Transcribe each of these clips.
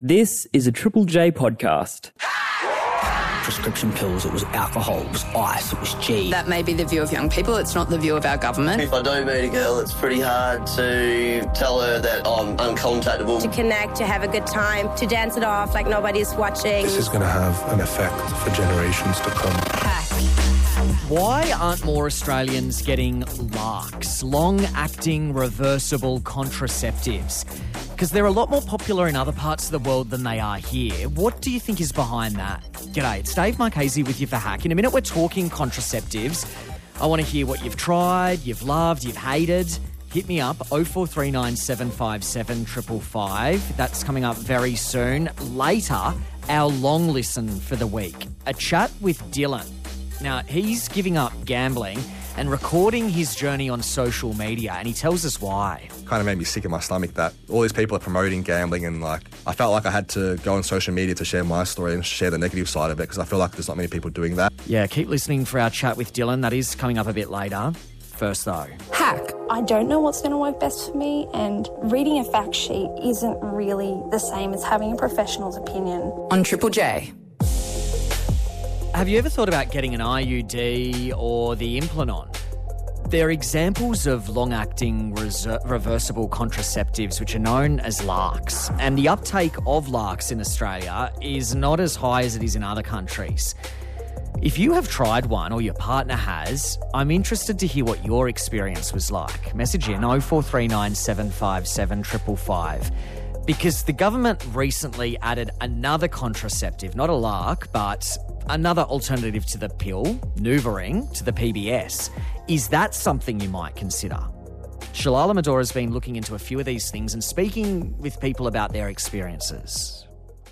This is a Triple J podcast. Prescription pills, it was alcohol, it was ice, it was G. That may be the view of young people, it's not the view of our government. If I do meet a girl, it's pretty hard to tell her that I'm uncontactable. To connect, to have a good time, to dance it off like nobody's watching. This is going to have an effect for generations to come. Why aren't more Australians getting LARCs, long-acting reversible contraceptives? Because they're a lot more popular in other parts of the world than they are here. What do you think is behind that? G'day, it's Dave Marchese with you for Hack. In a minute, we're talking contraceptives. I want to hear what you've tried, you've loved, you've hated. Hit me up, 0439 757 555. That's coming up very soon. Later, our long listen for the week. A chat with Dylan. Now, he's giving up gambling and recording his journey on social media, and he tells us why. Kind of made me sick in my stomach that all these people are promoting gambling, and I felt like I had to go on social media to share my story and share the negative side of it, because I feel like there's not many people doing that. Yeah, keep listening for our chat with Dylan. That is coming up a bit later. First though. Hack. I don't know what's going to work best for me, and reading a fact sheet isn't really the same as having a professional's opinion. On Triple J. Have you ever thought about getting an IUD or the Implanon? They're examples of long-acting reversible contraceptives which are known as LARCs, and the uptake of LARCs in Australia is not as high as it is in other countries. If you have tried one or your partner has, I'm interested to hear what your experience was like. Message in 0439 757 555. Because the government recently added another contraceptive, not a LARC, but another alternative to the pill, NuvaRing, to the PBS. Is that something you might consider? Shalala Medora has been looking into a few of these things and speaking with people about their experiences.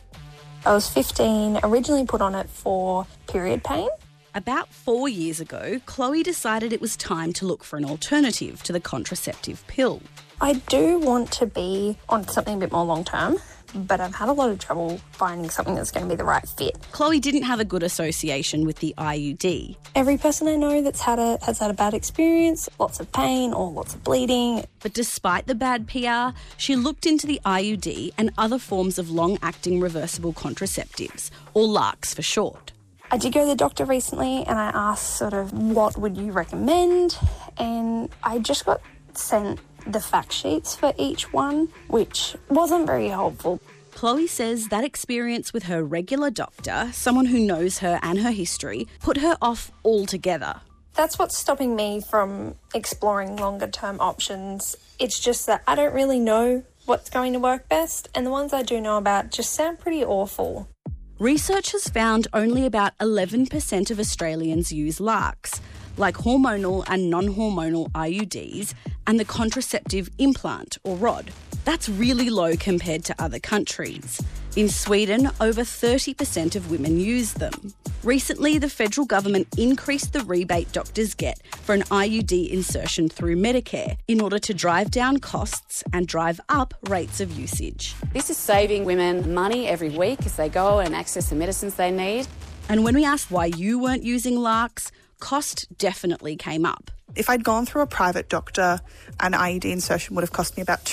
I was 15, originally put on it for period pain. About 4 years ago, Chloe decided it was time to look for an alternative to the contraceptive pill. I do want to be on something a bit more long-term, but I've had a lot of trouble finding something that's going to be the right fit. Chloe didn't have a good association with the IUD. Every person I know that's has had a bad experience, lots of pain or lots of bleeding. But despite the bad PR, she looked into the IUD and other forms of long-acting reversible contraceptives, or LARCs for short. I did go to the doctor recently and I asked sort of what would you recommend, and I just got sent the fact sheets for each one, which wasn't very helpful. Chloe says that experience with her regular doctor, someone who knows her and her history, put her off altogether. That's what's stopping me from exploring longer-term options. It's just that I don't really know what's going to work best, and the ones I do know about just sound pretty awful. Research has found only about 11% of Australians use LARCs, like hormonal and non-hormonal IUDs and the contraceptive implant or rod. That's really low compared to other countries. In Sweden, over 30% of women use them. Recently, the federal government increased the rebate doctors get for an IUD insertion through Medicare in order to drive down costs and drive up rates of usage. This is saving women money every week as they go and access the medicines they need. And when we asked why you weren't using LARCs, cost definitely came up. If I'd gone through a private doctor, an IUD insertion would have cost me about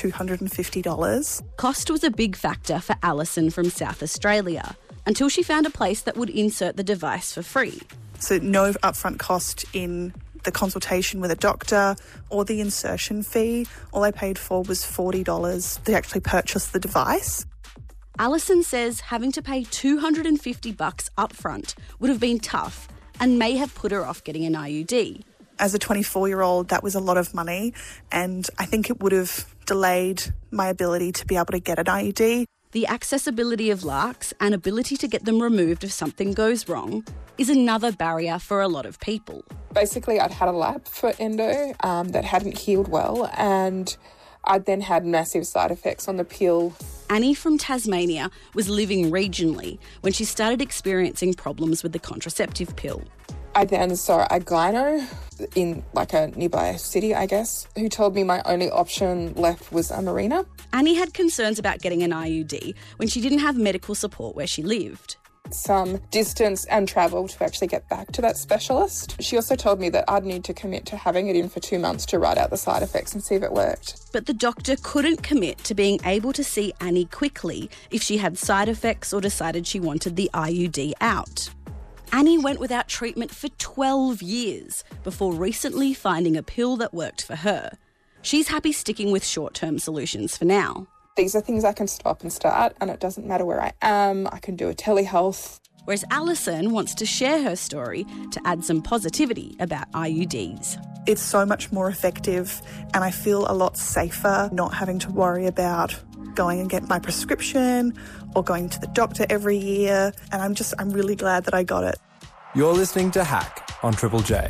$250. Cost was a big factor for Alison from South Australia, until she found a place that would insert the device for free. So no upfront cost in the consultation with a doctor or the insertion fee. All I paid for was $40 to actually purchase the device. Alison says having to pay $250 upfront would have been tough and may have put her off getting an IUD. As a 24-year-old, that was a lot of money, and I think it would have delayed my ability to be able to get an IUD. The accessibility of LARCs and ability to get them removed if something goes wrong is another barrier for a lot of people. Basically, I'd had a lap for endo that hadn't healed well, and I'd then had massive side effects on the pill. Annie from Tasmania was living regionally when she started experiencing problems with the contraceptive pill. I then saw a gyno in a nearby city, I guess, who told me my only option left was a Mirena. Annie had concerns about getting an IUD when she didn't have medical support where she lived. some distance and travel to actually get back to that specialist. She also told me that I'd need to commit to having it in for 2 months to write out the side effects and see if it worked. But the doctor couldn't commit to being able to see Annie quickly if she had side effects or decided she wanted the IUD out. Annie went without treatment for 12 years before recently finding a pill that worked for her. She's happy sticking with short-term solutions for now. These are things I can stop and start, and it doesn't matter where I am. I can do a telehealth. Whereas Alison wants to share her story to add some positivity about IUDs. It's so much more effective, and I feel a lot safer not having to worry about going and get my prescription or going to the doctor every year. And I'm really glad that I got it. You're listening to Hack on Triple J.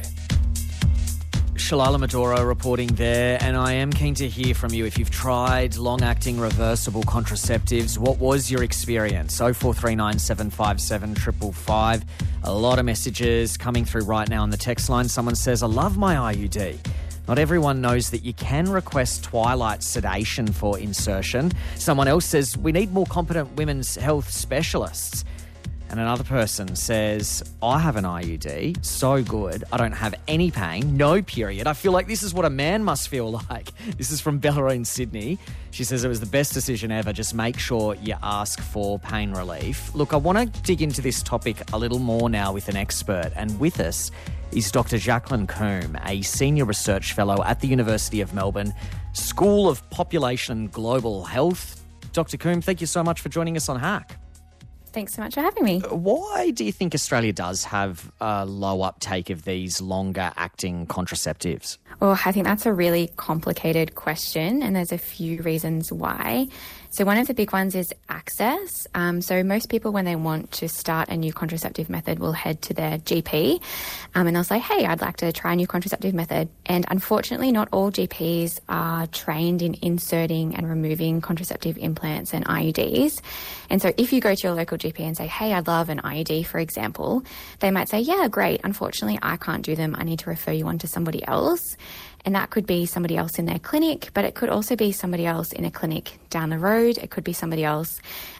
Shalala Maduro reporting there, and I am keen to hear from you. If you've tried long-acting reversible contraceptives, what was your experience? 0439 757 555. A lot of messages coming through right now on the text line. Someone says, I love my IUD. Not everyone knows that you can request twilight sedation for insertion. Someone else says, we need more competent women's health specialists. And another person says, I have an IUD, so good, I don't have any pain, no period. I feel like this is what a man must feel like. This is from Bella in Sydney. She says it was the best decision ever. Just make sure you ask for pain relief. Look, I want to dig into this topic a little more now with an expert. And with us is Dr. Jacqueline Coombe, a senior research fellow at the University of Melbourne, School of Population and Global Health. Dr. Coombe, thank you so much for joining us on Hack. Thanks so much for having me. Why do you think Australia does have a low uptake of these longer-acting contraceptives? Well, I think that's a really complicated question, and there's a few reasons why. So one of the big ones is access. So most people, when they want to start a new contraceptive method, will head to their GP and they'll say, hey, I'd like to try a new contraceptive method. And unfortunately, not all GPs are trained in inserting and removing contraceptive implants and IUDs. And so if you go to your local GP and say, hey, I'd love an IUD, for example, they might say, yeah, great. Unfortunately, I can't do them. I need to refer you on to somebody else. And that could be somebody else in their clinic, but it could also be somebody else in a clinic down the road. It could be somebody else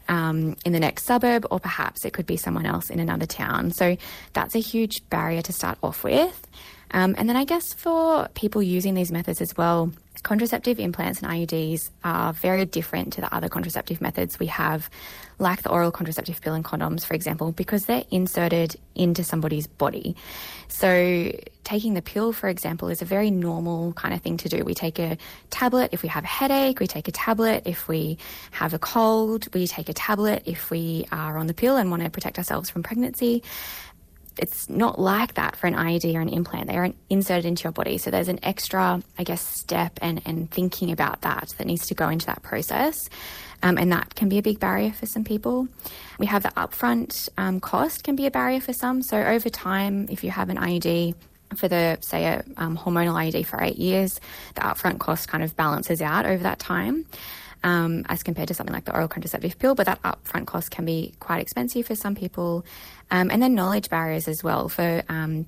in the next suburb, or perhaps it could be someone else in another town. So that's a huge barrier to start off with. And then I guess for people using these methods as well, contraceptive implants and IUDs are very different to the other contraceptive methods we have, like the oral contraceptive pill and condoms, for example, because they're inserted into somebody's body. So taking the pill, for example, is a very normal kind of thing to do. We take a tablet if we have a headache, we take a tablet if we have a cold, we take a tablet if we are on the pill and want to protect ourselves from pregnancy. It's not like that for an IUD or an implant. They are inserted into your body. So there's an extra, I guess, step and thinking about that needs to go into that process. And that can be a big barrier for some people. We have the upfront cost can be a barrier for some. So over time, if you have an IUD for the, say, a hormonal IUD for 8 years, the upfront cost kind of balances out over that time. As compared to something like the oral contraceptive pill, but that upfront cost can be quite expensive for some people. And then knowledge barriers as well for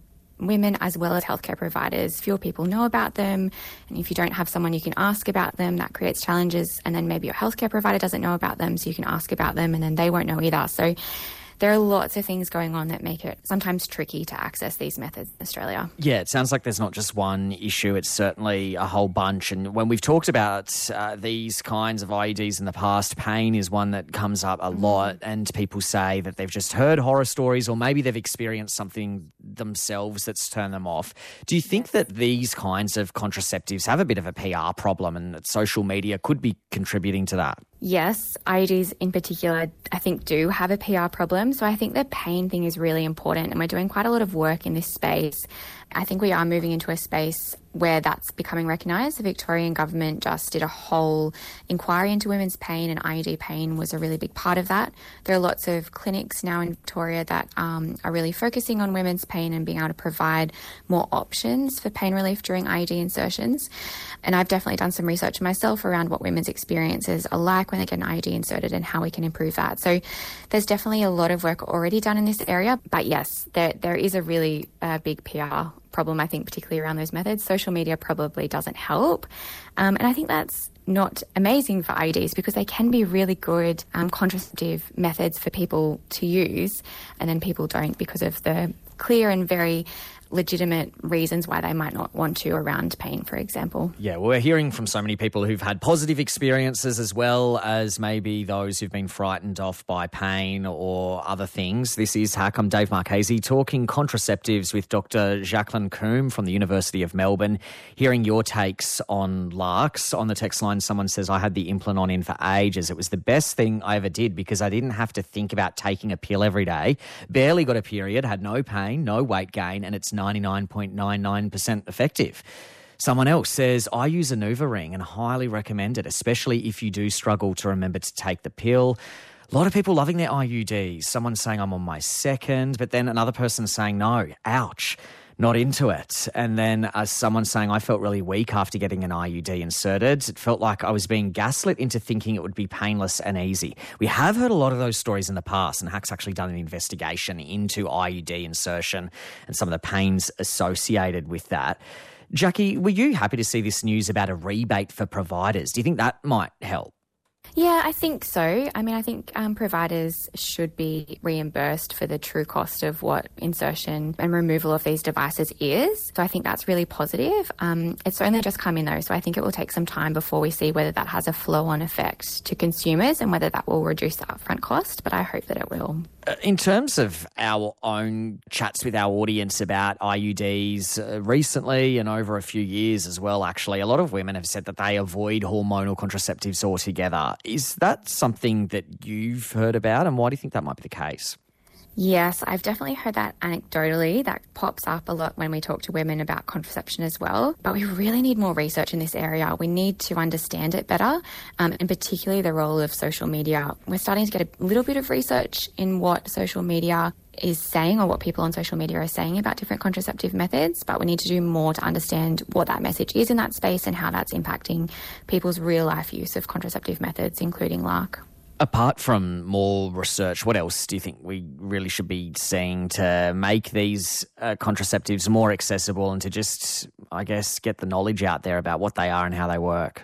women as well as healthcare providers. Fewer people know about them, and if you don't have someone you can ask about them, that creates challenges. And then maybe your healthcare provider doesn't know about them, so you can ask about them, and then they won't know either. So there are lots of things going on that make it sometimes tricky to access these methods in Australia. Yeah, it sounds like there's not just one issue. It's certainly a whole bunch. And when we've talked about these kinds of IUDs in the past, pain is one that comes up a lot. And people say that they've just heard horror stories, or maybe they've experienced something themselves that's turned them off. Do you think that these kinds of contraceptives have a bit of a PR problem and that social media could be contributing to that? Yes, IUDs in particular, I think, do have a PR problem. So I think the pain thing is really important, and we're doing quite a lot of work in this space. I think we are moving into a space where that's becoming recognised. The Victorian government just did a whole inquiry into women's pain, and IUD pain was a really big part of that. There are lots of clinics now in Victoria that are really focusing on women's pain and being able to provide more options for pain relief during IUD insertions. And I've definitely done some research myself around what women's experiences are like when they get an IUD inserted and how we can improve that. So there's definitely a lot of work already done in this area. But yes, there is a really big PR problem, I think, particularly around those methods. Social media probably doesn't help. And I think that's not amazing for IUDs because they can be really good contraceptive methods for people to use, and then people don't because of the clear and very legitimate reasons why they might not want to around pain, for example. Yeah, well, we're hearing from so many people who've had positive experiences as well as maybe those who've been frightened off by pain or other things. This is Hack. I'm Dave Marchese, talking contraceptives with Dr. Jacqueline Coombe from the University of Melbourne, hearing your takes on LARCs. On the text line, someone says, I had the Implanon in for ages. It was the best thing I ever did because I didn't have to think about taking a pill every day, barely got a period, had no pain, no weight gain, and it's 99.99% effective. Someone else says, I use a NuvaRing and highly recommend it, especially if you do struggle to remember to take the pill. A lot of people loving their IUDs. Someone's saying I'm on my second, but then another person saying, no, ouch, not into it. And then someone saying, I felt really weak after getting an IUD inserted. It felt like I was being gaslit into thinking it would be painless and easy. We have heard a lot of those stories in the past, and Hack's actually done an investigation into IUD insertion and some of the pains associated with that. Jackie, were you happy to see this news about a rebate for providers? Do you think that might help? Yeah, I think so. I mean, I think providers should be reimbursed for the true cost of what insertion and removal of these devices is. So I think that's really positive. It's only just come in though, so I think it will take some time before we see whether that has a flow-on effect to consumers and whether that will reduce the upfront cost, but I hope that it will. In terms of our own chats with our audience about IUDs recently and over a few years as well, actually, a lot of women have said that they avoid hormonal contraceptives altogether. Is that something that you've heard about, and why do you think that might be the case? Yes, I've definitely heard that anecdotally. That pops up a lot when we talk to women about contraception as well. But we really need more research in this area. We need to understand it better, and particularly the role of social media. We're starting to get a little bit of research in what social media is saying or what people on social media are saying about different contraceptive methods, but we need to do more to understand what that message is in that space and how that's impacting people's real-life use of contraceptive methods, including LARC. Apart from more research, what else do you think we really should be seeing to make these contraceptives more accessible and to just, I guess, get the knowledge out there about what they are and how they work?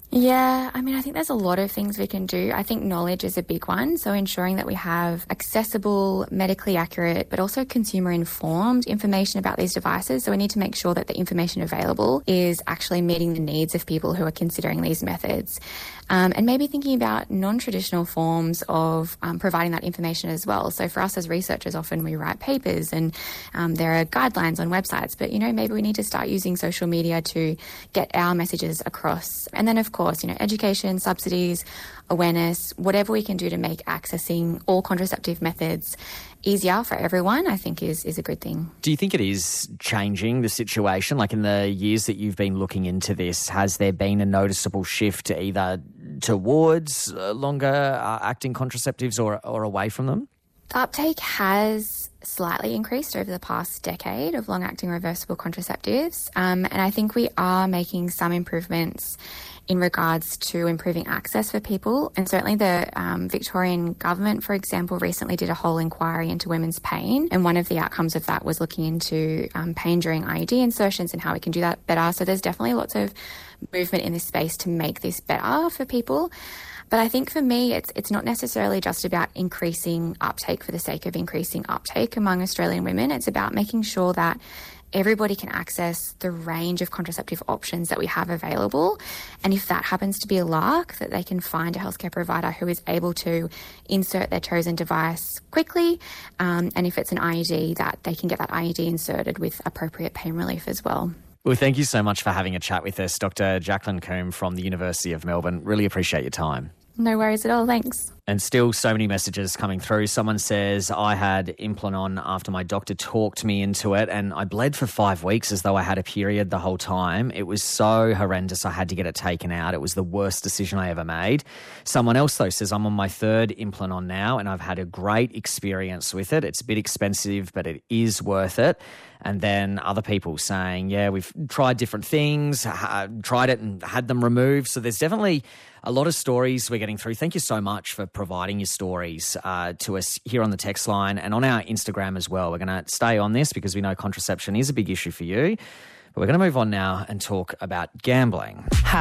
Yeah, I mean, I think there's a lot of things we can do. I think knowledge is a big one. So ensuring that we have accessible, medically accurate, but also consumer-informed information about these devices. So we need to make sure that the information available is actually meeting the needs of people who are considering these methods. And maybe thinking about non-traditional forms of providing that information as well. So for us as researchers, often we write papers and there are guidelines on websites, but, maybe we need to start using social media to get our messages across. And then, of course, education, subsidies, awareness, whatever we can do to make accessing all contraceptive methods easier for everyone, I think is a good thing. Do you think it is changing the situation? Like in the years that you've been looking into this, has there been a noticeable shift either towards longer acting contraceptives or away from them? The uptake has slightly increased over the past decade of long-acting reversible contraceptives, and I think we are making some improvements in regards to improving access for people. And certainly the Victorian government, for example, recently did a whole inquiry into women's pain. And one of the outcomes of that was looking into pain during IUD insertions and how we can do that better. So there's definitely lots of movement in this space to make this better for people. But I think for me, it's not necessarily just about increasing uptake for the sake of increasing uptake among Australian women. It's about making sure that everybody can access the range of contraceptive options that we have available. And if that happens to be a LARC, that they can find a healthcare provider who is able to insert their chosen device quickly. And if it's an IUD, that they can get that IUD inserted with appropriate pain relief as well. Well, thank you so much for having a chat with us, Dr. Jacqueline Coombe from the University of Melbourne. Really appreciate your time. No worries at all, thanks. And still so many messages coming through. Someone says, I had Implanon after my doctor talked me into it and I bled for 5 weeks as though I had a period the whole time. It was so horrendous I had to get it taken out. It was the worst decision I ever made. Someone else, though, says, I'm on my third Implanon now and I've had a great experience with it. It's a bit expensive, but it is worth it. And then other people saying, yeah, we've tried different things, tried it and had them removed. So there's definitely a lot of stories we're getting through. Thank you so much for providing your stories to us here on the text line and on our Instagram as well. We're going to stay on this because we know contraception is a big issue for you. But we're going to move on now and talk about gambling. Hack.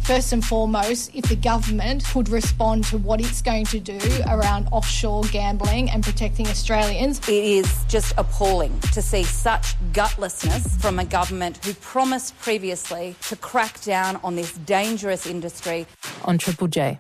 First and foremost, if the government could respond to what it's going to do around offshore gambling and protecting Australians. It is just appalling to see such gutlessness from a government who promised previously to crack down on this dangerous industry. On Triple J.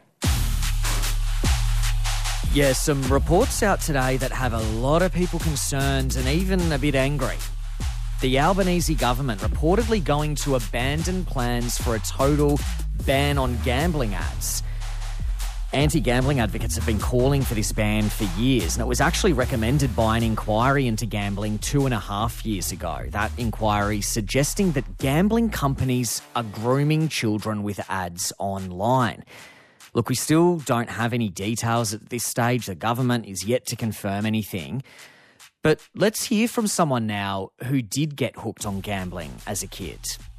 Yeah, some reports out today that have a lot of people concerned and even a bit angry. The Albanese government reportedly going to abandon plans for a total ban on gambling ads. Anti-gambling advocates have been calling for this ban for years, and it was actually recommended by an inquiry into gambling 2.5 years ago. That inquiry suggesting that gambling companies are grooming children with ads online. Look, we still don't have any details at this stage. The government is yet to confirm anything. But let's hear from someone now who did get hooked on gambling as a kid.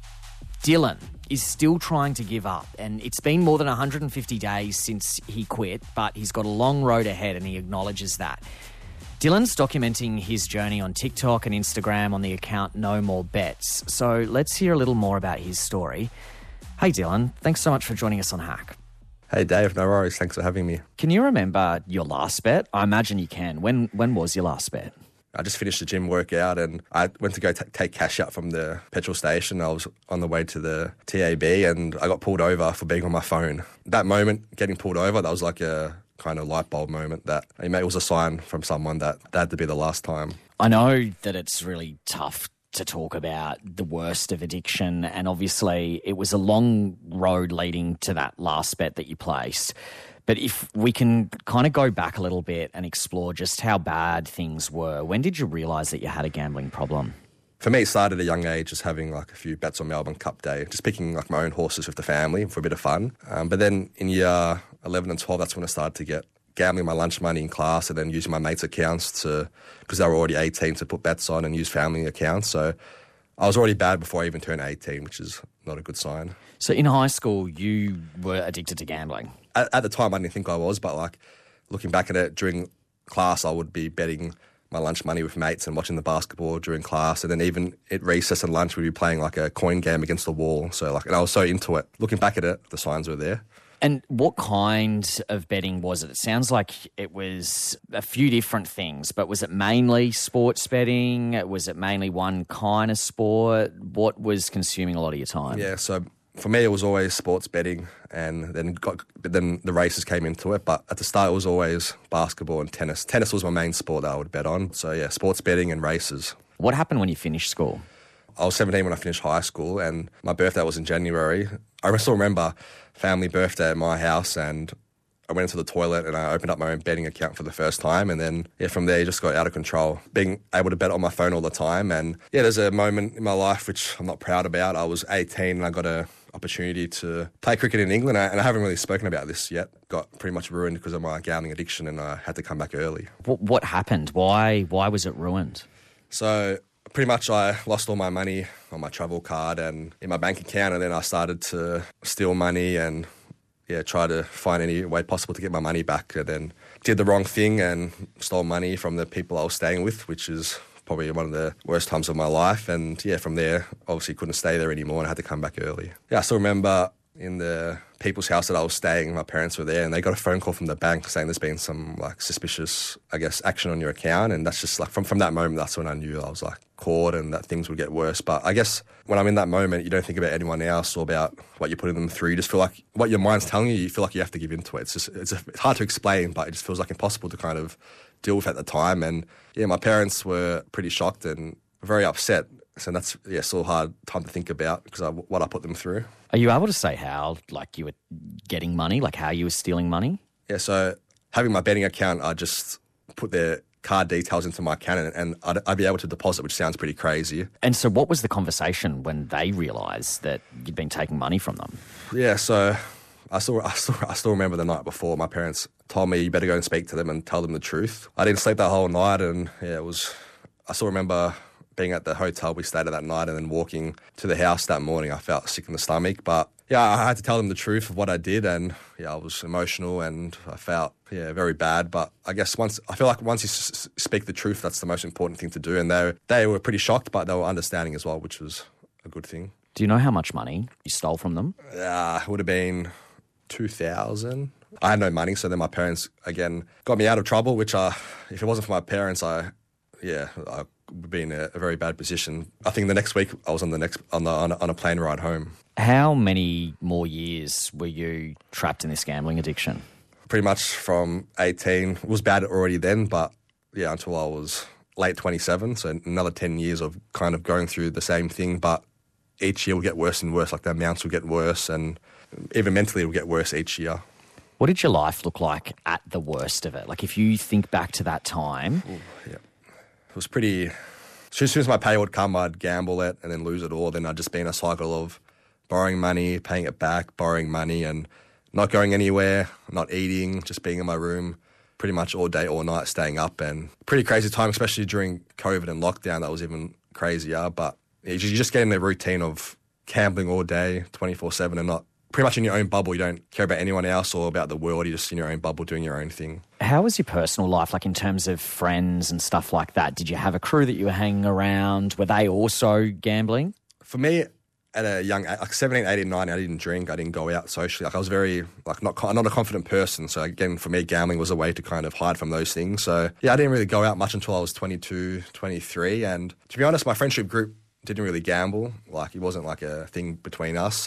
Dylan is still trying to give up, and it's been more than 150 days since he quit, but he's got a long road ahead and he acknowledges that. Dylan's documenting his journey on TikTok and Instagram on the account No More Bets. So let's hear a little more about his story. Hey Dylan, thanks so much for joining us on Hack. Hey Dave, no worries. Thanks for having me. Can you remember your last bet? I imagine you can. When was your last bet? I just finished the gym workout and I went to go take cash out from the petrol station. I was on the way to the TAB and I got pulled over for being on my phone. That moment, getting pulled over, that was like a kind of light bulb moment that it was a sign from someone that had to be the last time. I know that it's really tough to talk about the worst of addiction, and obviously it was a long road leading to that last bet that you placed. But if we can kind of go back a little bit and explore just how bad things were, when did you realise that you had a gambling problem? For me, it started at a young age, just having like a few bets on Melbourne Cup Day, just picking like my own horses with the family for a bit of fun. But then in year 11 and 12, that's when I started to get gambling my lunch money in class and then using my mates' accounts because they were already 18, to put bets on and use family accounts. So I was already bad before I even turned 18, which is not a good sign. So in high school, you were addicted to gambling? At the time, I didn't think I was, but like looking back at it, during class, I would be betting my lunch money with mates and watching the basketball during class. And then even at recess and lunch, we'd be playing like a coin game against the wall. So and I was so into it. Looking back at it, the signs were there. And what kind of betting was it? It sounds like it was a few different things, but was it mainly sports betting? Was it mainly one kind of sport? What was consuming a lot of your time? Yeah, so for me, it was always sports betting, and then the races came into it. But at the start, it was always basketball and tennis. Tennis was my main sport that I would bet on. So yeah, sports betting and races. What happened when you finished school? I was 17 when I finished high school, and my birthday was in January. I still remember family birthday at my house, and I went into the toilet and I opened up my own betting account for the first time. And then, from there, it just got out of control. Being able to bet on my phone all the time. And there's a moment in my life which I'm not proud about. I was 18 and I got an opportunity to play cricket in England. And I haven't really spoken about this yet. Got pretty much ruined because of my gambling addiction, and I had to come back early. What happened? Why was it ruined? So pretty much I lost all my money on my travel card and in my bank account, and then I started to steal money and try to find any way possible to get my money back, and then did the wrong thing and stole money from the people I was staying with, which is probably one of the worst times of my life. And from there, obviously couldn't stay there anymore and I had to come back early. I still remember in the people's house that I was staying, my parents were there and they got a phone call from the bank saying there's been some suspicious, action on your account. And that's just from that moment, that's when I knew I was caught and that things would get worse. But I guess when I'm in that moment, you don't think about anyone else or about what you're putting them through. You just feel like what your mind's telling you, you feel like you have to give into it. It's hard to explain, but it just feels like impossible to kind of deal with at the time. And my parents were pretty shocked and very upset. So that's still a hard time to think about because of what I put them through. Are you able to say how you were getting money, how you were stealing money? Yeah, so having my betting account, I just put their card details into my account and I'd be able to deposit, which sounds pretty crazy. And so what was the conversation when they realised that you'd been taking money from them? Yeah, so I still remember the night before. My parents told me you better go and speak to them and tell them the truth. I didn't sleep that whole night, and I still remember being at the hotel we stayed at that night and then walking to the house that morning. I felt sick in the stomach, but I had to tell them the truth of what I did, and I was emotional and I felt very bad. But I guess once you speak the truth, that's the most important thing to do. And they were pretty shocked, but they were understanding as well, which was a good thing. Do you know how much money you stole from them? It would have been 2,000. I had no money, so then my parents, again, got me out of trouble, which if it wasn't for my parents, I would be in a very bad position. I think the next week I was on a plane ride home. How many more years were you trapped in this gambling addiction? Pretty much from 18. It was bad already then, but yeah, until I was late 27, so another 10 years of kind of going through the same thing, but each year will get worse and worse, like the amounts will get worse, and even mentally it will get worse each year. What did your life look like at the worst of it? Like if you think back to that time. It was pretty... As soon as my pay would come, I'd gamble it and then lose it all. Then I'd just be in a cycle of borrowing money, paying it back, borrowing money, and not going anywhere, not eating, just being in my room pretty much all day, all night, staying up. And pretty crazy time, especially during COVID and lockdown. That was even crazier. But you just get in the routine of gambling all day, 24/7, and not pretty much in your own bubble. You don't care about anyone else or about the world. You're just in your own bubble doing your own thing. How was your personal life, like in terms of friends and stuff like that? Did you have a crew that you were hanging around? Were they also gambling? For me, at a young, like 17, 18, 19, I didn't drink. I didn't go out socially. Like I was very, not a confident person. So again, for me, gambling was a way to kind of hide from those things. So yeah, I didn't really go out much until I was 22, 23. And to be honest, my friendship group didn't really gamble. Like it wasn't like a thing between us.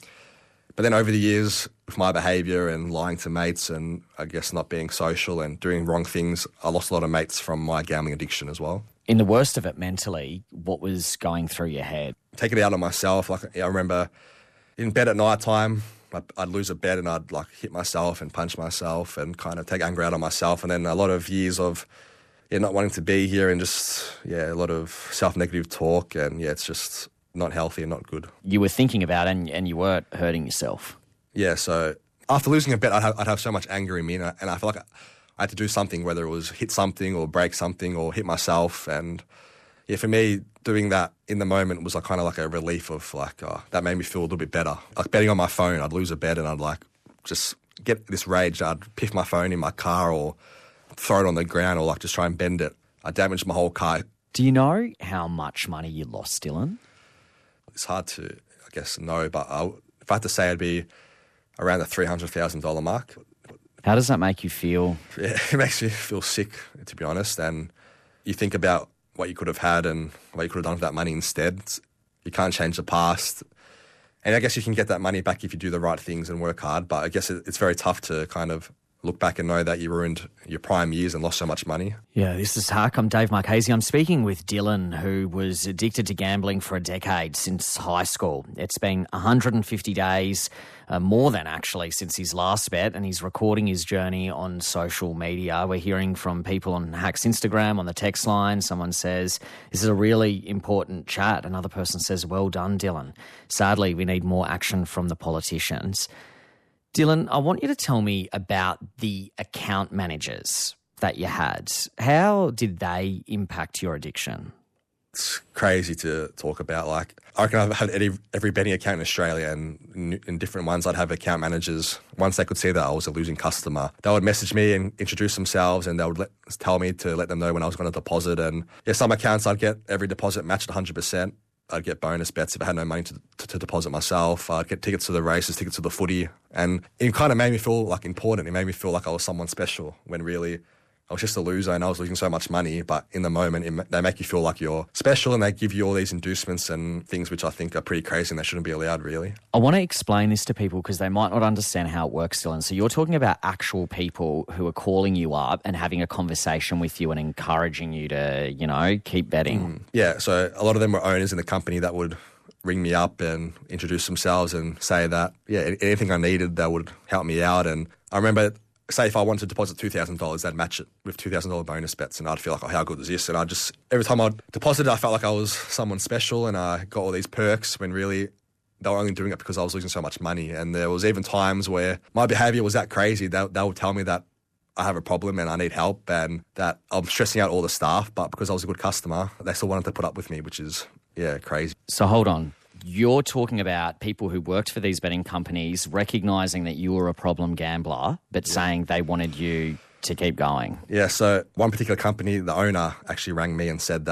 But then over the years, with my behaviour and lying to mates and I guess not being social and doing wrong things, I lost a lot of mates from my gambling addiction as well. In the worst of it mentally, what was going through your head? Take it out on myself. Like I remember in bed at night time, I'd lose a bet and I'd like hit myself and punch myself and kind of take anger out on myself. And then a lot of years of not wanting to be here and just, a lot of self-negative talk. And it's just not healthy and not good. You were thinking about it and you weren't hurting yourself. Yeah, so after losing a bet, I'd have so much anger in me and I feel like I had to do something, whether it was hit something or break something or hit myself. And for me, doing that in the moment was like kind of like a relief of like, that made me feel a little bit better. Like betting on my phone, I'd lose a bet and I'd like just get this rage. I'd piff my phone in my car or throw it on the ground or like just try and bend it. I damaged my whole car. Do you know how much money you lost, Dylan? It's hard to, I guess, know, but if I had to say, it'd be around the $300,000 mark. How does that make you feel? Yeah, it makes me feel sick, to be honest. And you think about what you could have had and what you could have done with that money instead. You can't change the past. And I guess you can get that money back if you do the right things and work hard. But I guess it's very tough to kind of look back and know that you ruined your prime years and lost so much money. Yeah, this is Hack. I'm Dave Marchese. I'm speaking with Dylan, who was addicted to gambling for a decade since high school. It's been 150 days, more than actually, since his last bet, and he's recording his journey on social media. We're hearing from people on Hack's Instagram, on the text line. Someone says, this is a really important chat. Another person says, well done, Dylan. Sadly, we need more action from the politicians. Dylan, I want you to tell me about the account managers that you had. How did they impact your addiction? It's crazy to talk about. Like, I reckon I've had every betting account in Australia, and in different ones I'd have account managers. Once they could see that I was a losing customer, they would message me and introduce themselves, and they would tell me to let them know when I was going to deposit. And some accounts I'd get every deposit matched 100%. I'd get bonus bets if I had no money to deposit myself. I'd get tickets to the races, tickets to the footy. And it kind of made me feel like important. It made me feel like I was someone special when really I was just a loser and I was losing so much money. But in the moment, they make you feel like you're special and they give you all these inducements and things which I think are pretty crazy and they shouldn't be allowed, really. I want to explain this to people because they might not understand how it works, Dylan. So you're talking about actual people who are calling you up and having a conversation with you and encouraging you to, keep betting. Yeah, so a lot of them were owners in the company that would ring me up and introduce themselves and say that, anything I needed, they would help me out. And I remember, say if I wanted to deposit $2,000, they'd match it with $2,000 bonus bets, and I'd feel like, how good is this? And every time I'd deposit it, I felt like I was someone special and I got all these perks when really they were only doing it because I was losing so much money. And there was even times where my behaviour was that crazy, they would tell me that I have a problem and I need help and that I'm stressing out all the staff, but because I was a good customer, they still wanted to put up with me, which is, crazy. So hold on. You're talking about people who worked for these betting companies recognising that you were a problem gambler, but saying they wanted you to keep going. Yeah, so one particular company, the owner actually rang me and said that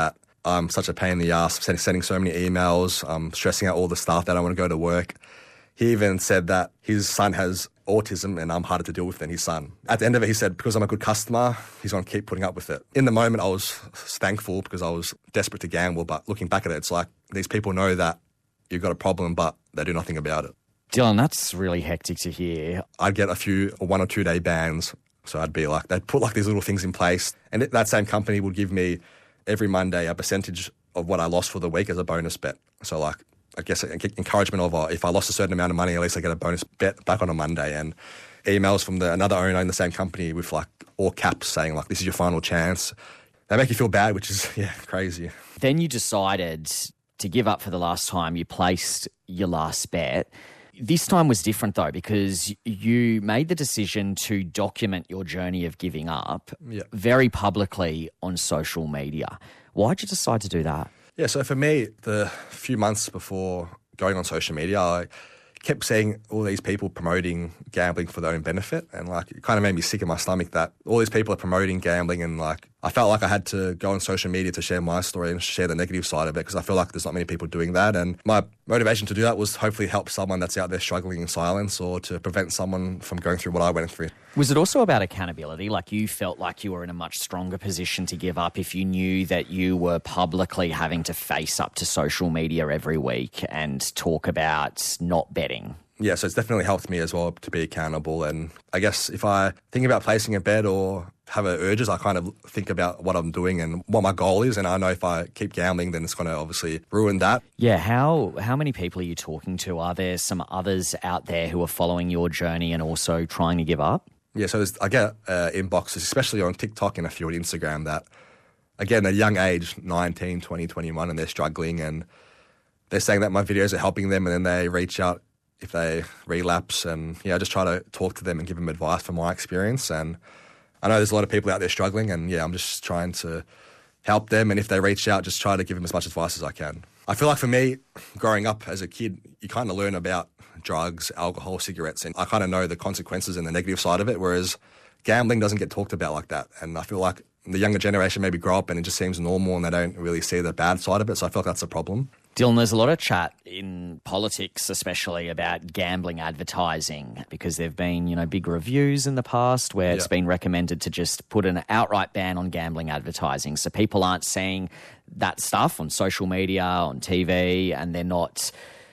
I'm such a pain in the ass, sending so many emails, stressing out all the staff that I want to go to work. He even said that his son has autism and I'm harder to deal with than his son. At the end of it, he said, because I'm a good customer, he's going to keep putting up with it. In the moment, I was thankful because I was desperate to gamble, but looking back at it, it's like these people know that you've got a problem, but they do nothing about it. Dylan, that's really hectic to hear. I'd get a 1 or 2 day bans. So I'd be like, they'd put like these little things in place. And that same company would give me every Monday a percentage of what I lost for the week as a bonus bet. So like, I guess encouragement of if I lost a certain amount of money, at least I get a bonus bet back on a Monday. And emails from another owner in the same company with like all caps saying like, this is your final chance. They make you feel bad, which is, crazy. Then you decided to give up for the last time. You placed your last bet. This time was different though, because you made the decision to document your journey of giving up very publicly on social media. Why'd you decide to do that? Yeah, so for me, the few months before going on social media, I kept seeing all these people promoting gambling for their own benefit, and like it kind of made me sick in my stomach that all these people are promoting gambling, and like I felt like I had to go on social media to share my story and share the negative side of it because I feel like there's not many people doing that. And my motivation to do that was hopefully help someone that's out there struggling in silence or to prevent someone from going through what I went through. Was it also about accountability? Like you felt like you were in a much stronger position to give up if you knew that you were publicly having to face up to social media every week and talk about not betting? Yeah, so it's definitely helped me as well to be accountable. And I guess if I think about placing a bet or have urges, I kind of think about what I'm doing and what my goal is. And I know if I keep gambling, then it's going to obviously ruin that. Yeah, how many people are you talking to? Are there some others out there who are following your journey and also trying to give up? Yeah, so I get inboxes, especially on TikTok and a few on Instagram that, again, at a young age, 19, 20, 21, and they're struggling and they're saying that my videos are helping them, and then they reach out if they relapse, and I just try to talk to them and give them advice from my experience. And I know there's a lot of people out there struggling, and I'm just trying to help them, and if they reach out, just try to give them as much advice as I can. I feel like for me, growing up as a kid, you kind of learn about drugs, alcohol, cigarettes, and I kind of know the consequences and the negative side of it, whereas gambling doesn't get talked about like that. And I feel like the younger generation maybe grow up and it just seems normal and they don't really see the bad side of it, so I feel like that's a problem. Dylan, there's a lot of chat in politics, especially about gambling advertising, because there have been, big reviews in the past where it's been recommended to just put an outright ban on gambling advertising. So people aren't seeing that stuff on social media, on TV, and they're not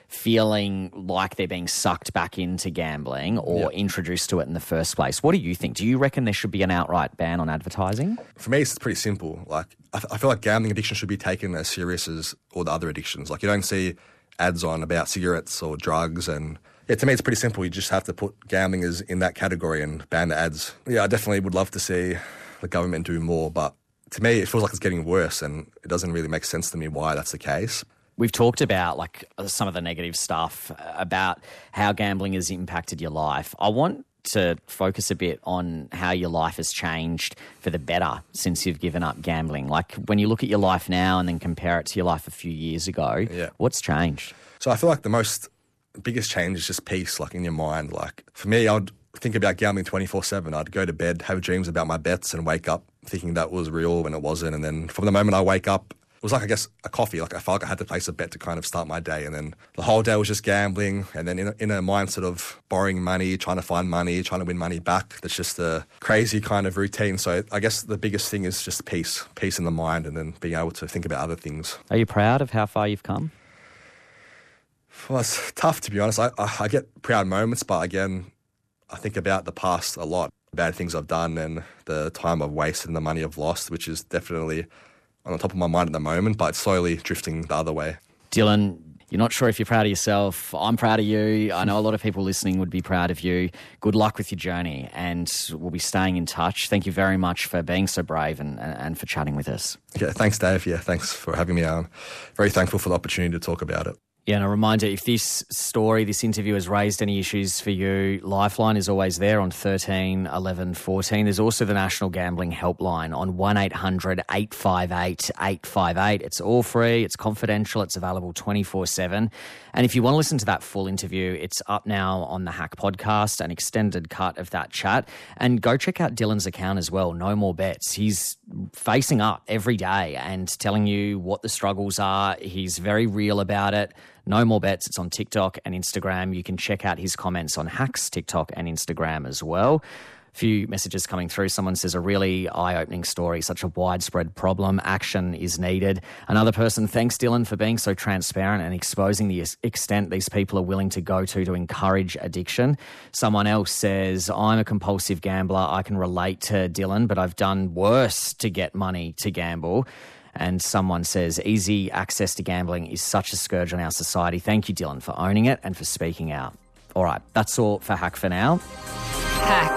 feeling like they're being sucked back into gambling or introduced to it in the first place. What do you think? Do you reckon there should be an outright ban on advertising? For me, it's pretty simple. Like, I feel like gambling addiction should be taken as serious as all the other addictions. Like, you don't see ads on about cigarettes or drugs, and to me, it's pretty simple. You just have to put gambling as in that category and ban the ads. Yeah, I definitely would love to see the government do more, but to me, it feels like it's getting worse, and it doesn't really make sense to me why that's the case. We've talked about some of the negative stuff about how gambling has impacted your life. I want to focus a bit on how your life has changed for the better since you've given up gambling. Like when you look at your life now and then compare it to your life a few years ago, what's changed? So I feel like the biggest change is just peace, like in your mind. Like for me, I'd think about gambling 24/7. I'd go to bed, have dreams about my bets and wake up thinking that was real when it wasn't. And then from the moment I wake up, it was like, I guess, a coffee. Like I felt like I had to place a bet to kind of start my day. And then the whole day was just gambling. And then in a mindset of borrowing money, trying to find money, trying to win money back. That's just a crazy kind of routine. So I guess the biggest thing is just peace in the mind, and then being able to think about other things. Are you proud of how far you've come? Well, it's tough, to be honest. I get proud moments, but again, I think about the past a lot. Bad things I've done and the time I've wasted and the money I've lost, which is definitely on the top of my mind at the moment, but it's slowly drifting the other way. Dylan, you're not sure if you're proud of yourself. I'm proud of you. I know a lot of people listening would be proud of you. Good luck with your journey, and we'll be staying in touch. Thank you very much for being so brave and for chatting with us. Yeah, thanks, Dave. Yeah, thanks for having me on. Very thankful for the opportunity to talk about it. Yeah, and a reminder, if this interview has raised any issues for you, Lifeline is always there on 13 11 14. There's also the National Gambling Helpline on 1800 858 858. It's all free, it's confidential, it's available 24/7. And if you want to listen to that full interview, it's up now on the Hack podcast, an extended cut of that chat. And go check out Dylan's account as well, No More Bets. He's facing up every day and telling you what the struggles are. He's very real about it. No More Bets. It's on TikTok and Instagram. You can check out his comments on Hack's TikTok and Instagram as well. A few messages coming through. Someone says, a really eye-opening story, such a widespread problem. Action is needed. Another person, thanks, Dylan, for being so transparent and exposing the extent these people are willing to go to encourage addiction. Someone else says, I'm a compulsive gambler. I can relate to Dylan, but I've done worse to get money to gamble. And someone says, easy access to gambling is such a scourge on our society. Thank you, Dylan, for owning it and for speaking out. All right, that's all for Hack for now. Hack.